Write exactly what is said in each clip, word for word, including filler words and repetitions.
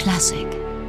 Klassik.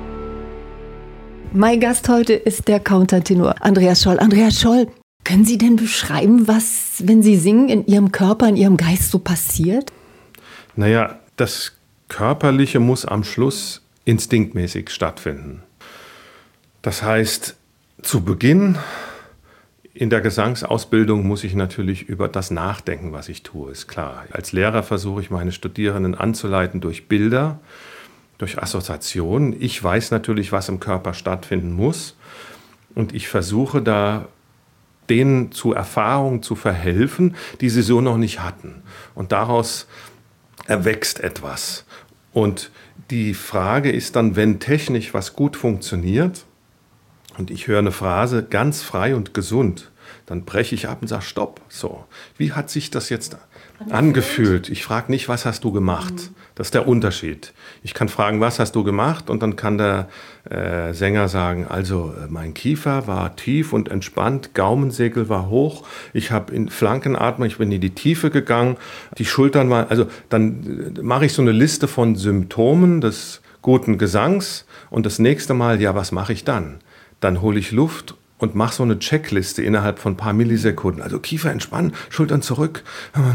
Mein Gast heute ist der Countertenor Andreas Scholl. Andreas Scholl, können Sie denn beschreiben, was, wenn Sie singen, in Ihrem Körper, in Ihrem Geist so passiert? Naja, das Körperliche muss am Schluss instinktmäßig stattfinden. Das heißt, zu Beginn in der Gesangsausbildung muss ich natürlich über das nachdenken, was ich tue, ist klar. Als Lehrer versuche ich meine Studierenden anzuleiten durch Bilder, durch Assoziationen. Ich weiß natürlich, was im Körper stattfinden muss, und ich versuche da denen zu Erfahrungen zu verhelfen, die sie so noch nicht hatten. Und daraus erwächst etwas. Und die Frage ist dann, wenn technisch was gut funktioniert und ich höre eine Phrase ganz frei und gesund, dann breche ich ab und sage, stopp, so. Wie hat sich das jetzt angefühlt? Ich frage nicht, was hast du gemacht? Das ist der Unterschied. Ich kann fragen, was hast du gemacht? Und dann kann der äh, Sänger sagen, also äh, mein Kiefer war tief und entspannt, Gaumensegel war hoch, ich habe in Flankenatmung, ich bin in die Tiefe gegangen, die Schultern waren, also dann äh, mache ich so eine Liste von Symptomen des guten Gesangs, und das nächste Mal, ja, was mache ich dann? Dann hole ich Luft und mache so eine Checkliste innerhalb von ein paar Millisekunden. Also Kiefer entspannen, Schultern zurück.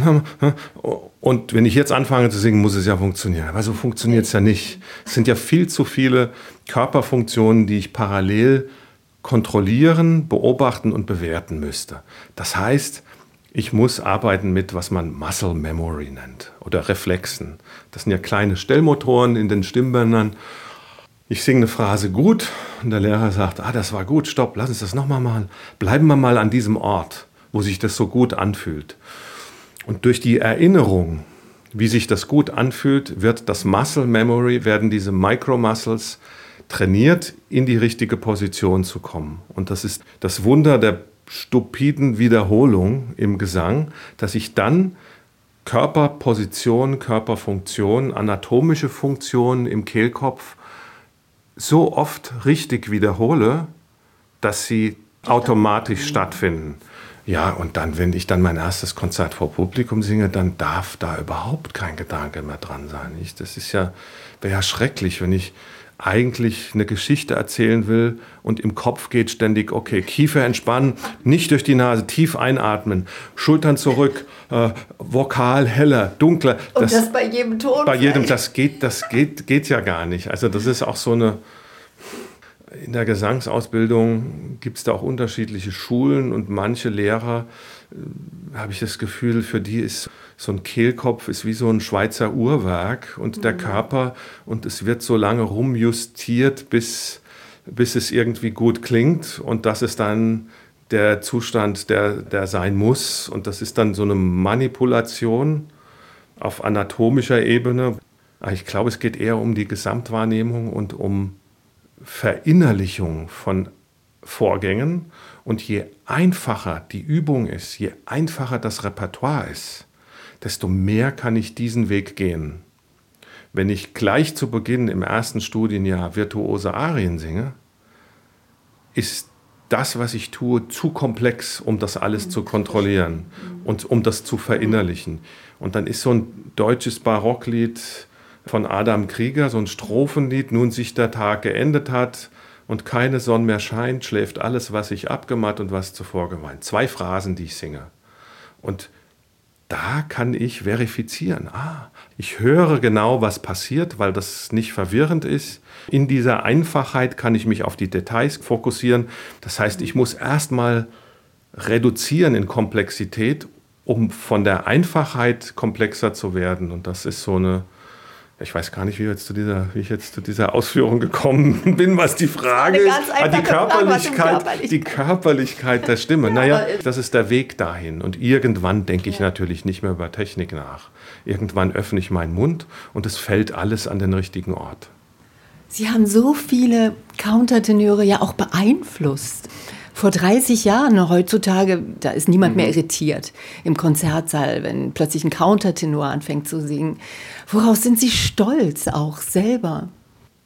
Und wenn ich jetzt anfange zu singen, muss es ja funktionieren. Aber so funktioniert es ja nicht. Es sind ja viel zu viele Körperfunktionen, die ich parallel kontrollieren, beobachten und bewerten müsste. Das heißt, ich muss arbeiten mit, was man Muscle Memory nennt oder Reflexen. Das sind ja kleine Stellmotoren in den Stimmbändern. Ich singe eine Phrase gut und der Lehrer sagt, ah, das war gut, stopp, lass uns das nochmal machen. Bleiben wir mal an diesem Ort, wo sich das so gut anfühlt. Und durch die Erinnerung, wie sich das gut anfühlt, wird das Muscle Memory, werden diese Micromuscles trainiert, in die richtige Position zu kommen. Und das ist das Wunder der stupiden Wiederholung im Gesang, dass ich dann Körperposition, Körperfunktion, anatomische Funktionen im Kehlkopf so oft richtig wiederhole, dass sie automatisch stattfinden. Ja, und dann, wenn ich dann mein erstes Konzert vor Publikum singe, dann darf da überhaupt kein Gedanke mehr dran sein. Ich, das ist ja, wäre ja schrecklich, wenn ich eigentlich eine Geschichte erzählen will und im Kopf geht ständig, okay, Kiefer entspannen, nicht durch die Nase, tief einatmen, Schultern zurück, äh, Vokal heller, dunkler. Und das, das bei jedem Ton? Bei jedem, das geht, das geht, geht ja gar nicht. Also das ist auch so eine, in der Gesangsausbildung gibt es da auch unterschiedliche Schulen, und manche Lehrer, äh, habe ich das Gefühl, für die ist so ein Kehlkopf ist wie so ein Schweizer Uhrwerk und der Körper, und es wird so lange rumjustiert, bis, bis es irgendwie gut klingt, und das ist dann der Zustand, der, der sein muss, und das ist dann so eine Manipulation auf anatomischer Ebene. Ich glaube, es geht eher um die Gesamtwahrnehmung und um Verinnerlichung von Vorgängen, und je einfacher die Übung ist, je einfacher das Repertoire ist, desto mehr kann ich diesen Weg gehen. Wenn ich gleich zu Beginn im ersten Studienjahr virtuose Arien singe, ist das, was ich tue, zu komplex, um das alles zu kontrollieren und um das zu verinnerlichen. Und dann ist so ein deutsches Barocklied von Adam Krieger, so ein Strophenlied, nun sich der Tag geendet hat und keine Sonne mehr scheint, schläft alles, was ich abgemacht und was zuvor geweint. Zwei Phrasen, die ich singe. Und da kann ich verifizieren. Ah, ich höre genau, was passiert, weil das nicht verwirrend ist. In dieser Einfachheit kann ich mich auf die Details fokussieren. Das heißt, ich muss erstmal reduzieren in Komplexität, um von der Einfachheit komplexer zu werden. Und das ist so eine, ich weiß gar nicht, wie, jetzt zu dieser, wie ich jetzt zu dieser Ausführung gekommen bin, was die Frage ist. Die Körperlichkeit, Frage, die Körperlichkeit der Stimme. Naja, das ist der Weg dahin. Und irgendwann denke ich natürlich nicht mehr über Technik nach. Irgendwann öffne ich meinen Mund und es fällt alles an den richtigen Ort. Sie haben so viele Countertenöre ja auch beeinflusst. Vor dreißig Jahren, heutzutage, da ist niemand mhm. mehr irritiert im Konzertsaal, wenn plötzlich ein Countertenor anfängt zu singen. Woraus sind Sie stolz auch selber?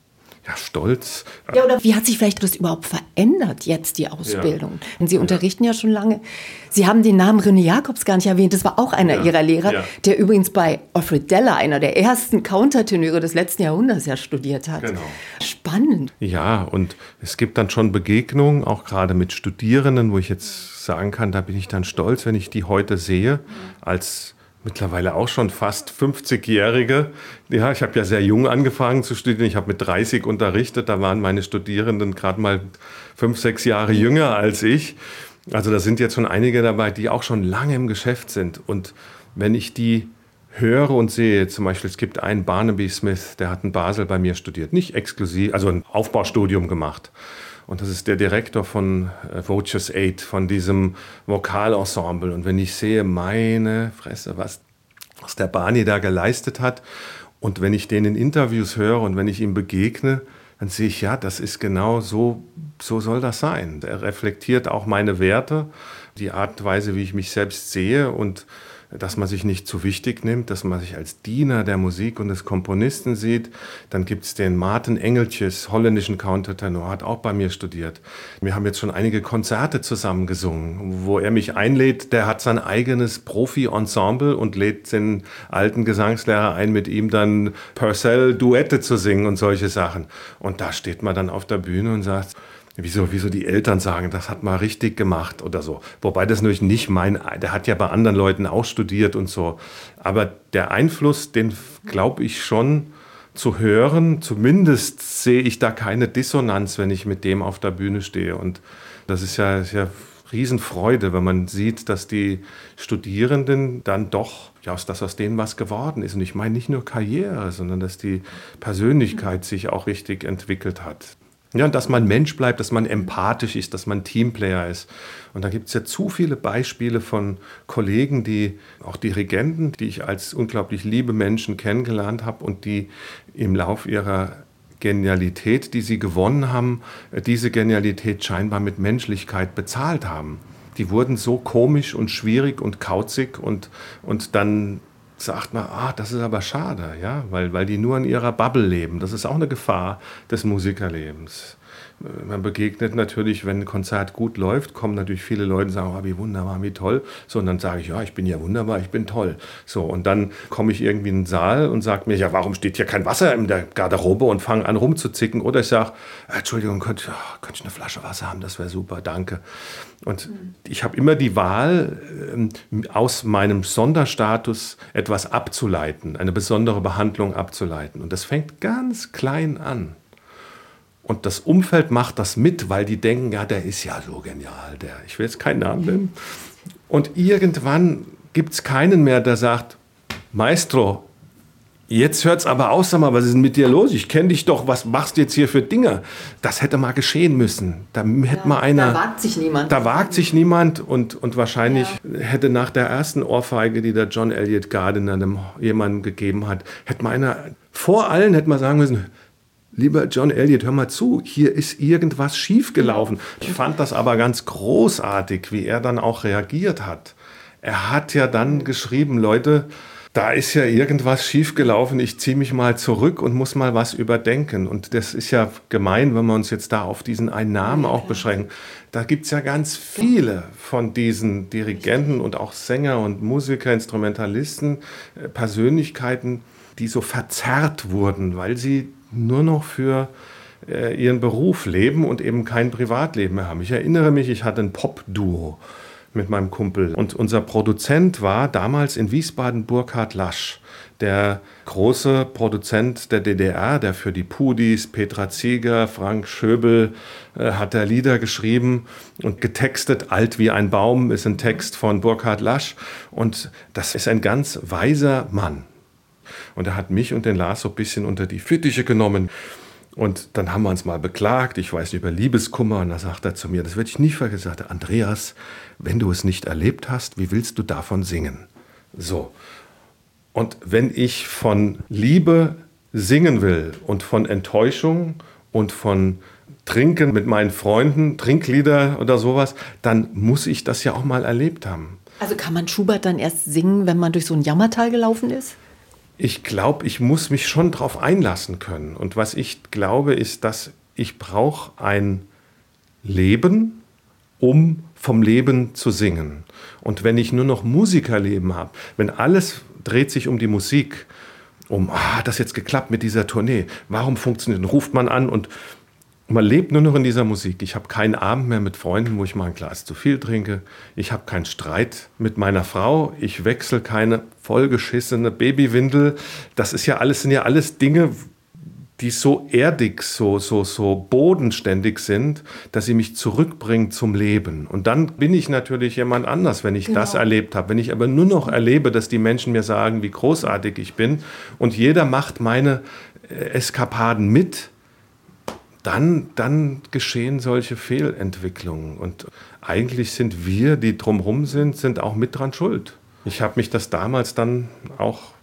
Ja, stolz. Ja, oder wie hat sich vielleicht das überhaupt verändert jetzt, die Ausbildung? Ja. Und Sie unterrichten ja. ja schon lange. Sie haben den Namen René Jacobs gar nicht erwähnt. Das war auch einer ja. Ihrer Lehrer, ja. der übrigens bei Alfred Deller, einer der ersten Countertenöre des letzten Jahrhunderts, ja studiert hat. Genau. Spannend. Ja, und es gibt dann schon Begegnungen, auch gerade mit Studierenden, wo ich jetzt sagen kann, da bin ich dann stolz, wenn ich die heute sehe, als mittlerweile auch schon fast fünfzigjährige. Ja, ich habe ja sehr jung angefangen zu studieren. Ich habe mit dreißig unterrichtet. Da waren meine Studierenden gerade mal fünf, sechs Jahre jünger als ich. Also da sind jetzt schon einige dabei, die auch schon lange im Geschäft sind. Und wenn ich die höre und sehe, zum Beispiel, es gibt einen Barnaby Smith, der hat in Basel bei mir studiert. Nicht exklusiv, also ein Aufbaustudium gemacht. Und das ist der Direktor von äh, Voces Eight, von diesem Vokalensemble. Und wenn ich sehe, meine Fresse, was, was der Barney da geleistet hat, und wenn ich den in Interviews höre und wenn ich ihm begegne, dann sehe ich, ja, das ist genau so, so soll das sein. Er reflektiert auch meine Werte, die Art und Weise, wie ich mich selbst sehe und dass man sich nicht zu wichtig nimmt, dass man sich als Diener der Musik und des Komponisten sieht. Dann gibt es den Maarten Engeltjes, holländischen Countertenor, hat auch bei mir studiert. Wir haben jetzt schon einige Konzerte zusammen gesungen, wo er mich einlädt. Der hat sein eigenes Profi-Ensemble und lädt den alten Gesangslehrer ein, mit ihm dann Purcell-Duette zu singen und solche Sachen. Und da steht man dann auf der Bühne und sagt, Wieso, wieso die Eltern sagen, das hat man richtig gemacht oder so. Wobei das natürlich nicht mein, der hat ja bei anderen Leuten auch studiert und so. Aber der Einfluss, den glaube ich schon zu hören, zumindest sehe ich da keine Dissonanz, wenn ich mit dem auf der Bühne stehe. Und das ist ja, ist ja Riesenfreude, wenn man sieht, dass die Studierenden dann doch, ja, dass aus denen was geworden ist. Und ich meine nicht nur Karriere, sondern dass die Persönlichkeit sich auch richtig entwickelt hat. Ja, dass man Mensch bleibt, dass man empathisch ist, dass man Teamplayer ist. Und da gibt es ja zu viele Beispiele von Kollegen, die, auch Dirigenten, die ich als unglaublich liebe Menschen kennengelernt habe und die im Lauf ihrer Genialität, die sie gewonnen haben, diese Genialität scheinbar mit Menschlichkeit bezahlt haben. Die wurden so komisch und schwierig und kauzig und, und dann sagt man, ah, das ist aber schade, ja, weil, weil die nur in ihrer Bubble leben. Das ist auch eine Gefahr des Musikerlebens. Man begegnet natürlich, wenn ein Konzert gut läuft, kommen natürlich viele Leute und sagen, oh, wie wunderbar, wie toll. So, und dann sage ich, ja, ich bin ja wunderbar, ich bin toll. So, und dann komme ich irgendwie in den Saal und sage mir, ja, warum steht hier kein Wasser in der Garderobe und fange an rumzuzicken. Oder ich sage, Entschuldigung, könnte, oh, könnte ich eine Flasche Wasser haben, das wäre super, danke. Und mhm. ich habe immer die Wahl, aus meinem Sonderstatus etwas abzuleiten, eine besondere Behandlung abzuleiten. Und das fängt ganz klein an. Und das Umfeld macht das mit, weil die denken, ja, der ist ja so genial, der, ich will jetzt keinen Namen nennen. Und irgendwann gibt es keinen mehr, der sagt, Maestro, jetzt hört es aber aus, sag mal, was ist denn mit dir los? Ich kenne dich doch, was machst du jetzt hier für Dinge? Das hätte mal geschehen müssen. Da hätte ja, mal einer, da wagt sich niemand. Da wagt sich niemand und, und wahrscheinlich ja. hätte nach der ersten Ohrfeige, die der John Elliott Gardiner einem jemandem gegeben hat, hätte mal einer, vor allen hätte man sagen müssen, lieber John Elliott, hör mal zu, hier ist irgendwas schiefgelaufen. Ich fand das aber ganz großartig, wie er dann auch reagiert hat. Er hat ja dann geschrieben, Leute, da ist ja irgendwas schiefgelaufen, ich ziehe mich mal zurück und muss mal was überdenken. Und das ist ja gemein, wenn wir uns jetzt da auf diesen einen Namen auch beschränken. Da gibt es ja ganz viele von diesen Dirigenten und auch Sänger und Musiker, Instrumentalisten, Persönlichkeiten, die so verzerrt wurden, weil sie nur noch für äh, ihren Beruf leben und eben kein Privatleben mehr haben. Ich erinnere mich, ich hatte ein Pop-Duo mit meinem Kumpel und unser Produzent war damals in Wiesbaden Burkhard Lasch, der große Produzent der D D R, der für die Pudis, Petra Zieger, Frank Schöbel äh, hat er Lieder geschrieben und getextet. Alt wie ein Baum ist ein Text von Burkhard Lasch und das ist ein ganz weiser Mann. Und er hat mich und den Lars so ein bisschen unter die Fittiche genommen. Und dann haben wir uns mal beklagt, ich weiß nicht, über Liebeskummer. Und da sagt er zu mir, das werde ich nie vergessen, sagte Andreas, wenn du es nicht erlebt hast, wie willst du davon singen? So. Und wenn ich von Liebe singen will und von Enttäuschung und von Trinken mit meinen Freunden, Trinklieder oder sowas, dann muss ich das ja auch mal erlebt haben. Also kann man Schubert dann erst singen, wenn man durch so ein Jammertal gelaufen ist? Ich glaube, ich muss mich schon darauf einlassen können. Und was ich glaube, ist, dass ich brauche ein Leben, um vom Leben zu singen. Und wenn ich nur noch Musikerleben habe, wenn alles dreht sich um die Musik, um, ah, hat das jetzt geklappt mit dieser Tournee, warum funktioniert, dann ruft man an und man lebt nur noch in dieser Musik. Ich habe keinen Abend mehr mit Freunden, wo ich mal ein Glas zu viel trinke. Ich habe keinen Streit mit meiner Frau. Ich wechsle keine vollgeschissene Babywindel. Das ist ja alles, sind ja alles Dinge, die so erdig, so, so, so bodenständig sind, dass sie mich zurückbringen zum Leben. Und dann bin ich natürlich jemand anders, wenn ich genau. das erlebt habe. Wenn ich aber nur noch erlebe, dass die Menschen mir sagen, wie großartig ich bin und jeder macht meine Eskapaden mit, Dann, dann geschehen solche Fehlentwicklungen. Und eigentlich sind wir, die drumherum sind, sind auch mit dran schuld. Ich habe mich das damals dann auch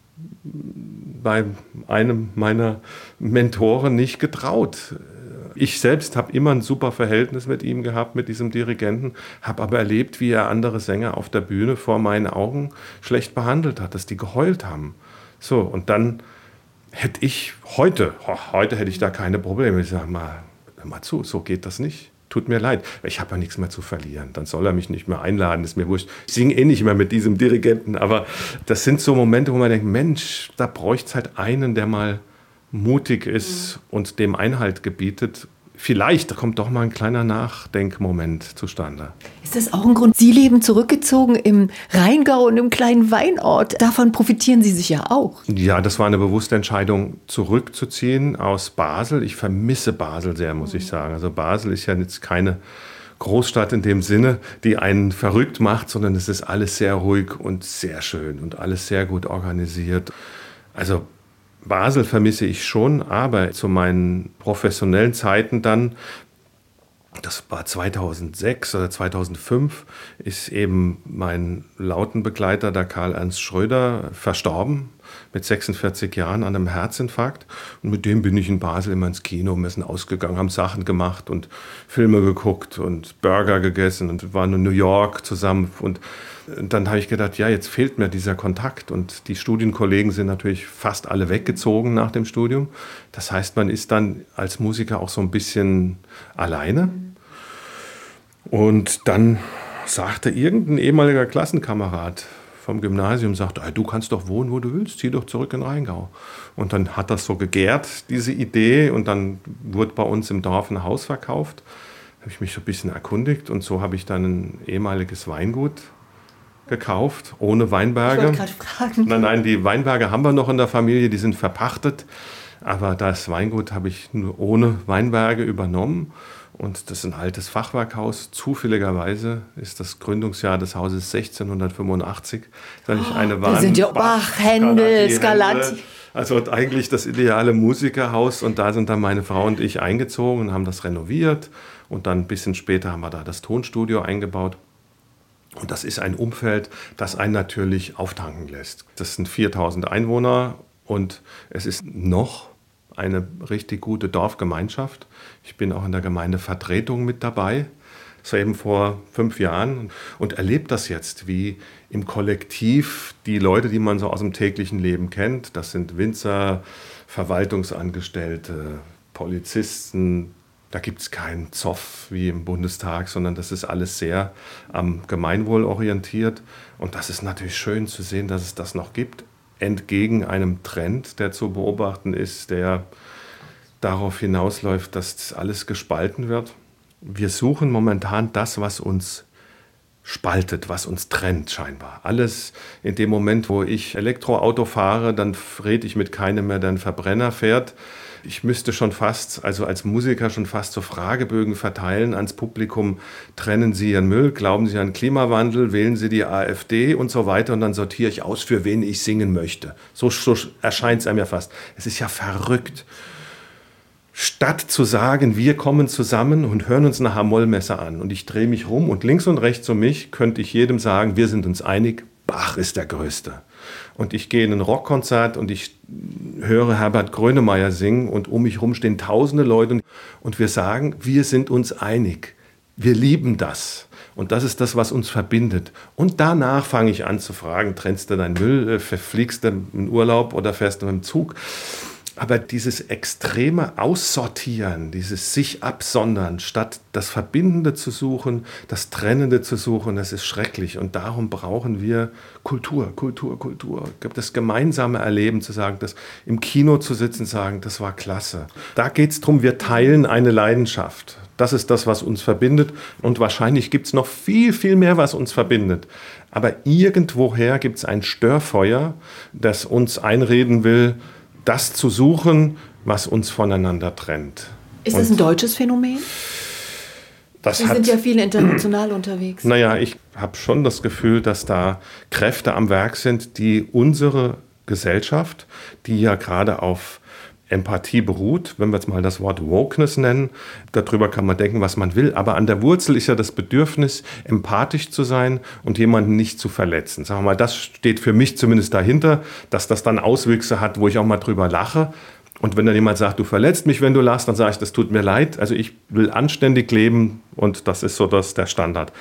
bei einem meiner Mentoren nicht getraut. Ich selbst habe immer ein super Verhältnis mit ihm gehabt, mit diesem Dirigenten, habe aber erlebt, wie er andere Sänger auf der Bühne vor meinen Augen schlecht behandelt hat, dass die geheult haben. So, und dann hätte ich heute, heute hätte ich da keine Probleme. Ich sage mal, hör mal zu, so geht das nicht. Tut mir leid, ich habe ja nichts mehr zu verlieren. Dann soll er mich nicht mehr einladen, ist mir wurscht. Ich singe eh nicht mehr mit diesem Dirigenten, aber das sind so Momente, wo man denkt, Mensch, da bräuchte es halt einen, der mal mutig ist mhm. und dem Einhalt gebietet. Vielleicht kommt doch mal ein kleiner Nachdenkmoment zustande. Ist das auch ein Grund? Sie leben zurückgezogen im Rheingau und im kleinen Weinort. Davon profitieren Sie sicher auch. Ja, das war eine bewusste Entscheidung, zurückzuziehen aus Basel. Ich vermisse Basel sehr, muss ich sagen. Also Basel ist ja jetzt keine Großstadt in dem Sinne, die einen verrückt macht, sondern es ist alles sehr ruhig und sehr schön und alles sehr gut organisiert. Also Basel vermisse ich schon, aber zu meinen professionellen Zeiten dann, das war zweitausendsechs oder zweitausendfünf, ist eben mein Lautenbegleiter, der Karl-Ernst Schröder, verstorben mit sechsundvierzig Jahren an einem Herzinfarkt. Und mit dem bin ich in Basel immer ins Kino, wir sind ausgegangen, haben Sachen gemacht und Filme geguckt und Burger gegessen und waren in New York zusammen. Und dann habe ich gedacht, ja, jetzt fehlt mir dieser Kontakt. Und die Studienkollegen sind natürlich fast alle weggezogen nach dem Studium. Das heißt, man ist dann als Musiker auch so ein bisschen alleine. Und dann sagte irgendein ehemaliger Klassenkamerad vom Gymnasium, sagte, du kannst doch wohnen, wo du willst, zieh doch zurück in Rheingau. Und dann hat das so gegärt, diese Idee. Und dann wurde bei uns im Dorf ein Haus verkauft. Da habe ich mich so ein bisschen erkundigt. Und so habe ich dann ein ehemaliges Weingut gekauft, ohne Weinberge. Ich wollte gerade fragen. Nein, nein, die Weinberge haben wir noch in der Familie, die sind verpachtet. Aber das Weingut habe ich nur ohne Weinberge übernommen. Und das ist ein altes Fachwerkhaus. Zufälligerweise ist das Gründungsjahr des Hauses sechzehnhundertfünfundachtzig. Das ist eine da sind ja Bach, Händel, Scarlatti. Also eigentlich das ideale Musikerhaus. Und da sind dann meine Frau und ich eingezogen und haben das renoviert. Und dann ein bisschen später haben wir da das Tonstudio eingebaut. Und das ist ein Umfeld, das einen natürlich auftanken lässt. Das sind viertausend Einwohner und es ist noch eine richtig gute Dorfgemeinschaft. Ich bin auch in der Gemeindevertretung mit dabei, so eben vor fünf Jahren und erlebe das jetzt, wie im Kollektiv die Leute, die man so aus dem täglichen Leben kennt, das sind Winzer, Verwaltungsangestellte, Polizisten. Da gibt es keinen Zoff wie im Bundestag, sondern das ist alles sehr am Gemeinwohl orientiert. Und das ist natürlich schön zu sehen, dass es das noch gibt, entgegen einem Trend, der zu beobachten ist, der darauf hinausläuft, dass alles gespalten wird. Wir suchen momentan das, was uns spaltet, was uns trennt scheinbar. Alles in dem Moment, wo ich Elektroauto fahre, dann rede ich mit keinem mehr, der einen Verbrenner fährt. Ich müsste schon fast, also als Musiker schon fast so Fragebögen verteilen ans Publikum. Trennen Sie Ihren Müll? Glauben Sie an Klimawandel? Wählen Sie die AfD? Und so weiter. Und dann sortiere ich aus, für wen ich singen möchte. So, so erscheint es einem ja fast. Es ist ja verrückt. Statt zu sagen, wir kommen zusammen und hören uns eine Hamollmesse an und ich drehe mich rum und links und rechts um mich könnte ich jedem sagen, wir sind uns einig, Bach ist der Größte. Und ich gehe in ein Rockkonzert und ich höre Herbert Grönemeyer singen und um mich herum stehen tausende Leute und wir sagen, wir sind uns einig. Wir lieben das. Und das ist das, was uns verbindet. Und danach fange ich an zu fragen, trennst du deinen Müll, fliegst du in Urlaub oder fährst du mit dem Zug? Aber dieses extreme Aussortieren, dieses sich absondern, statt das Verbindende zu suchen, das Trennende zu suchen, das ist schrecklich. Und darum brauchen wir Kultur, Kultur, Kultur. Das gemeinsame Erleben, zu sagen, das im Kino zu sitzen, sagen, das war klasse. Da geht es darum, wir teilen eine Leidenschaft. Das ist das, was uns verbindet. Und wahrscheinlich gibt es noch viel, viel mehr, was uns verbindet. Aber irgendwoher gibt es ein Störfeuer, das uns einreden will, das zu suchen, was uns voneinander trennt. Ist das ein deutsches Phänomen? Das Sie hat, sind ja viele international unterwegs. Naja, ich habe schon das Gefühl, dass da Kräfte am Werk sind, die unsere Gesellschaft, die ja gerade auf Empathie beruht, wenn wir jetzt mal das Wort Wokeness nennen, darüber kann man denken, was man will, aber an der Wurzel ist ja das Bedürfnis, empathisch zu sein und jemanden nicht zu verletzen. Sagen wir mal, das steht für mich zumindest dahinter, dass das dann Auswüchse hat, wo ich auch mal drüber lache. Und wenn dann jemand sagt, du verletzt mich, wenn du lachst, dann sage ich, das tut mir leid. Also ich will anständig leben und das ist so das, der Standard.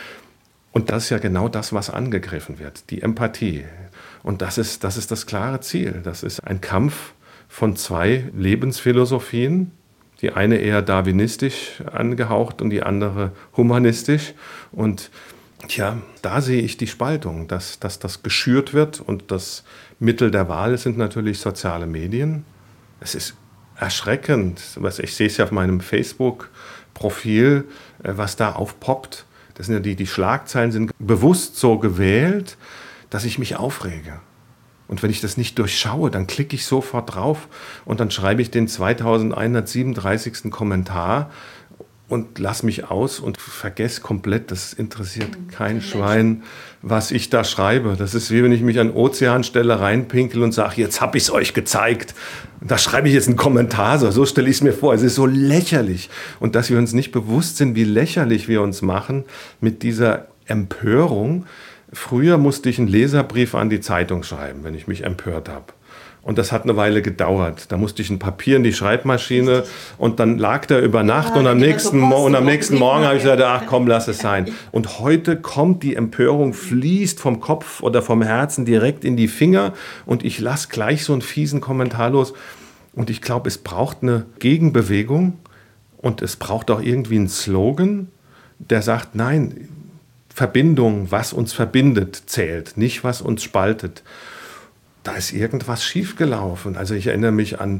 Und das ist ja genau das, was angegriffen wird, die Empathie. Und das ist, das ist das klare Ziel. Das ist ein Kampf von zwei Lebensphilosophien, die eine eher darwinistisch angehaucht und die andere humanistisch. Und tja, da sehe ich die Spaltung, dass, dass das geschürt wird und das Mittel der Wahl sind natürlich soziale Medien. Es ist erschreckend, was ich sehe es ja auf meinem Facebook-Profil, was da aufpoppt. Das sind ja die, die Schlagzeilen sind bewusst so gewählt, dass ich mich aufrege. Und wenn ich das nicht durchschaue, dann klicke ich sofort drauf und dann schreibe ich den zweitausendeinhundertsiebenunddreißigsten Kommentar und lasse mich aus und vergesse komplett, das interessiert kein Schwein, was ich da schreibe. Das ist wie wenn ich mich an Ozeanstelle reinpinkel und sage, jetzt habe ich es euch gezeigt. Da schreibe ich jetzt einen Kommentar, so, so stelle ich es mir vor. Es ist so lächerlich. Und dass wir uns nicht bewusst sind, wie lächerlich wir uns machen mit dieser Empörung. Früher musste ich einen Leserbrief an die Zeitung schreiben, wenn ich mich empört habe. Und das hat eine Weile gedauert. Da musste ich ein Papier in die Schreibmaschine und dann lag der über Nacht ja, und am nächsten, Mo- und am nächsten Morgen habe ich gesagt, ach komm, lass es sein. Und heute kommt die Empörung, fließt vom Kopf oder vom Herzen direkt in die Finger und ich lasse gleich so einen fiesen Kommentar los. Und ich glaube, es braucht eine Gegenbewegung und es braucht auch irgendwie einen Slogan, der sagt, nein, Verbindung, was uns verbindet, zählt, nicht was uns spaltet. Da ist irgendwas schiefgelaufen. Also ich erinnere mich an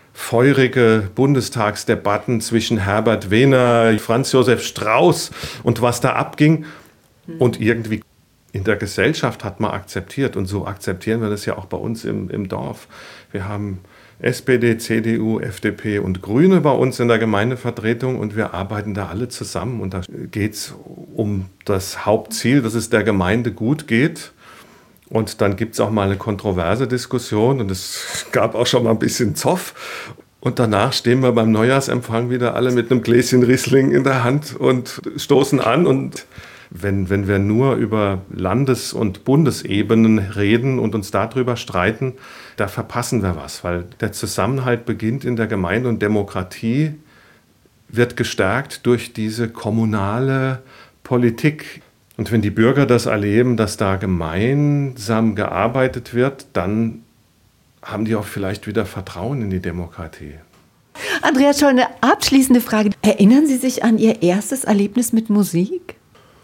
feurige Bundestagsdebatten zwischen Herbert Wehner, Franz Josef Strauß und was da abging. Und irgendwie in der Gesellschaft hat man akzeptiert. Und so akzeptieren wir das ja auch bei uns im, im Dorf. Wir haben S P D, C D U, F D P und Grüne bei uns in der Gemeindevertretung und wir arbeiten da alle zusammen und da geht es um das Hauptziel, dass es der Gemeinde gut geht und dann gibt es auch mal eine kontroverse Diskussion und es gab auch schon mal ein bisschen Zoff und danach stehen wir beim Neujahrsempfang wieder alle mit einem Gläschen Riesling in der Hand und stoßen an und Wenn, wenn wir nur über Landes- und Bundesebenen reden und uns darüber streiten, da verpassen wir was, weil der Zusammenhalt beginnt in der Gemeinde und Demokratie wird gestärkt durch diese kommunale Politik. Und wenn die Bürger das erleben, dass da gemeinsam gearbeitet wird, dann haben die auch vielleicht wieder Vertrauen in die Demokratie. Andreas Scholl, eine abschließende Frage. Erinnern Sie sich an Ihr erstes Erlebnis mit Musik?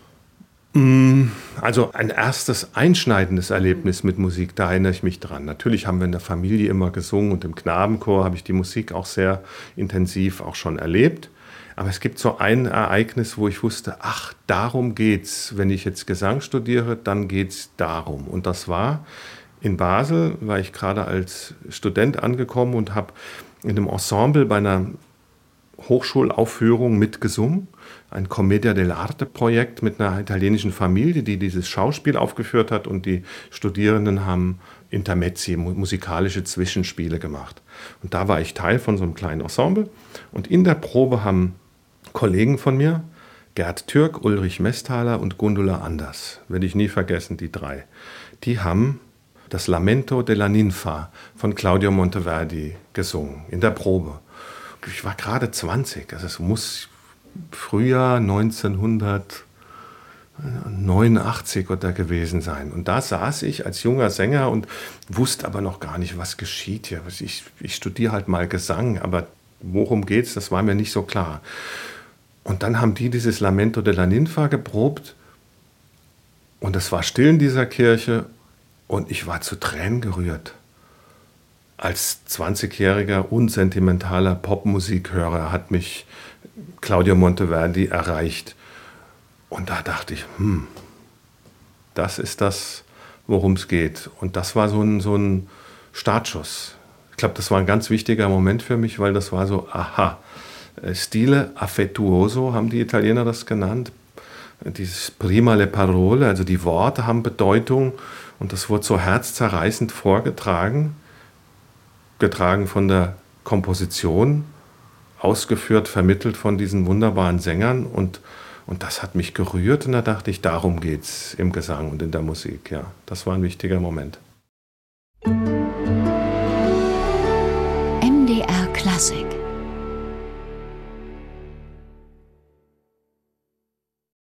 Also ein erstes einschneidendes Erlebnis mit Musik, da erinnere ich mich dran. Natürlich haben wir in der Familie immer gesungen und im Knabenchor habe ich die Musik auch sehr intensiv auch schon erlebt. Aber es gibt so ein Ereignis, wo ich wusste, ach, darum geht's. Wenn ich jetzt Gesang studiere, dann geht's darum. Und das war in Basel, war ich gerade als Student angekommen und habe in einem Ensemble bei einer Hochschulaufführung mitgesungen. Ein Commedia dell'arte-Projekt mit einer italienischen Familie, die dieses Schauspiel aufgeführt hat und die Studierenden haben Intermezzi, musikalische Zwischenspiele gemacht. Und da war ich Teil von so einem kleinen Ensemble und in der Probe haben Kollegen von mir, Gerd Türk, Ulrich Mesthaler und Gundula Anders, werde ich nie vergessen, die drei, die haben das Lamento della Ninfa von Claudio Monteverdi gesungen, in der Probe. Ich war gerade zwanzig, also es muss Frühjahr neunzehnhundertneunundachtzig oder gewesen sein. Und da saß ich als junger Sänger und wusste aber noch gar nicht, was geschieht hier. Ich, ich studiere halt mal Gesang, aber worum geht's, das war mir nicht so klar. Und dann haben die dieses Lamento della Ninfa geprobt und es war still in dieser Kirche und ich war zu Tränen gerührt. Als zwanzigjähriger, unsentimentaler Popmusikhörer hat mich Claudio Monteverdi erreicht. Und da dachte ich, hm, das ist das, worum es geht. Und das war so ein, so ein Startschuss. Ich glaube, das war ein ganz wichtiger Moment für mich, weil das war so, aha, Stile affettuoso haben die Italiener das genannt. Dieses prima le parole, also die Worte haben Bedeutung und das wurde so herzzerreißend vorgetragen, getragen von der Komposition, ausgeführt, vermittelt von diesen wunderbaren Sängern und, und das hat mich gerührt und da dachte ich, darum geht's im Gesang und in der Musik. Ja, das war ein wichtiger Moment. M D R Klassik